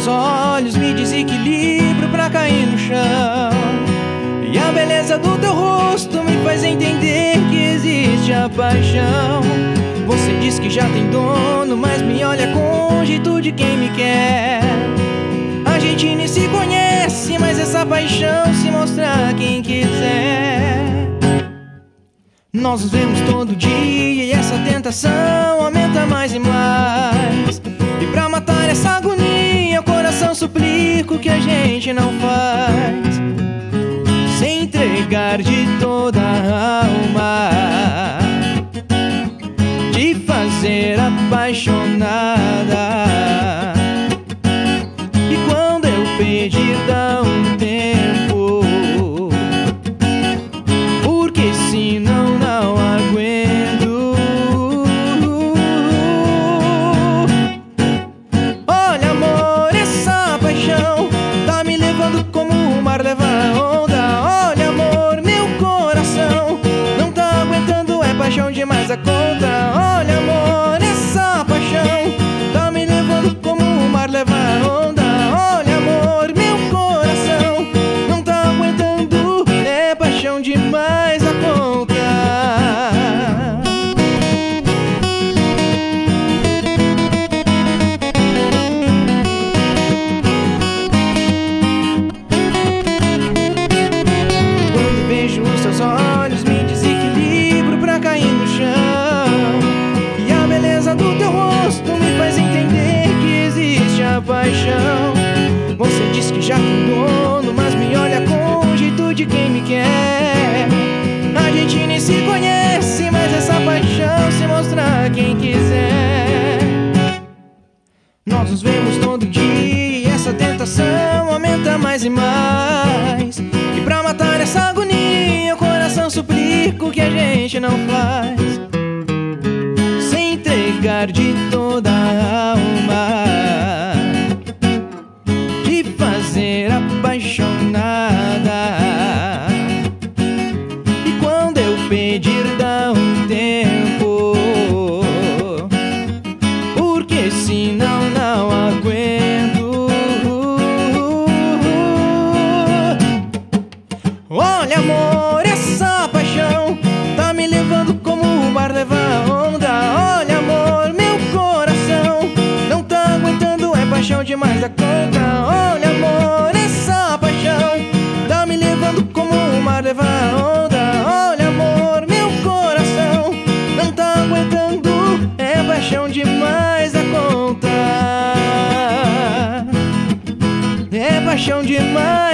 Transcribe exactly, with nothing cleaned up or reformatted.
olhos me desequilibro pra cair no chão. E a beleza do teu rosto me faz entender que existe a paixão. Você diz que já tem dono, mas me olha com jeito de quem me quer. A gente nem se conhece, mas essa paixão se mostra a quem quiser. Nós nos vemos todo dia e essa tentação aumenta mais e mais. E pra matar essa agonia, o coração suplica o que a gente não faz. Se entregar de toda a alma, te fazer apaixonada. E quando eu pedir, dá um tempo, porque senão não aguento. Olha, amor, essa paixão tá me levando como o mar leva a onda. Olha, amor, meu coração não tá aguentando, é paixão demais a conta. Olha, amor, essa paixão tá me levando como o mar leva a onda. Olha, amor, meu coração não tá aguentando, é paixão demais a conta. Quando vejo os seus olhos me desequilibro pra cair no chão. E a beleza do teu rosto me faz entender que existe a paixão. Você diz que já tem dono, mas me olha com jeito de quem me quer. A gente nem se conhece, mas essa paixão se mostra a quem quiser. Nós nos vemos todo dia e essa tentação aumenta mais e mais. E pra matar essa agonia, o coração suplica o que a gente não faz. Se entregar de toda a alma, te fazer apaixonada. E quando eu pedir, dá um tempo, porque senão não aguento. Olha, amor, essa paixão tá me levando como o mar leva a onda. Olha, amor, meu coração não tá aguentando, é paixão demais da conta. Olha, amor, essa paixão tá me levando como o mar leva a onda. Olha, amor, meu coração não tá aguentando, é paixão demais da conta. É paixão demais.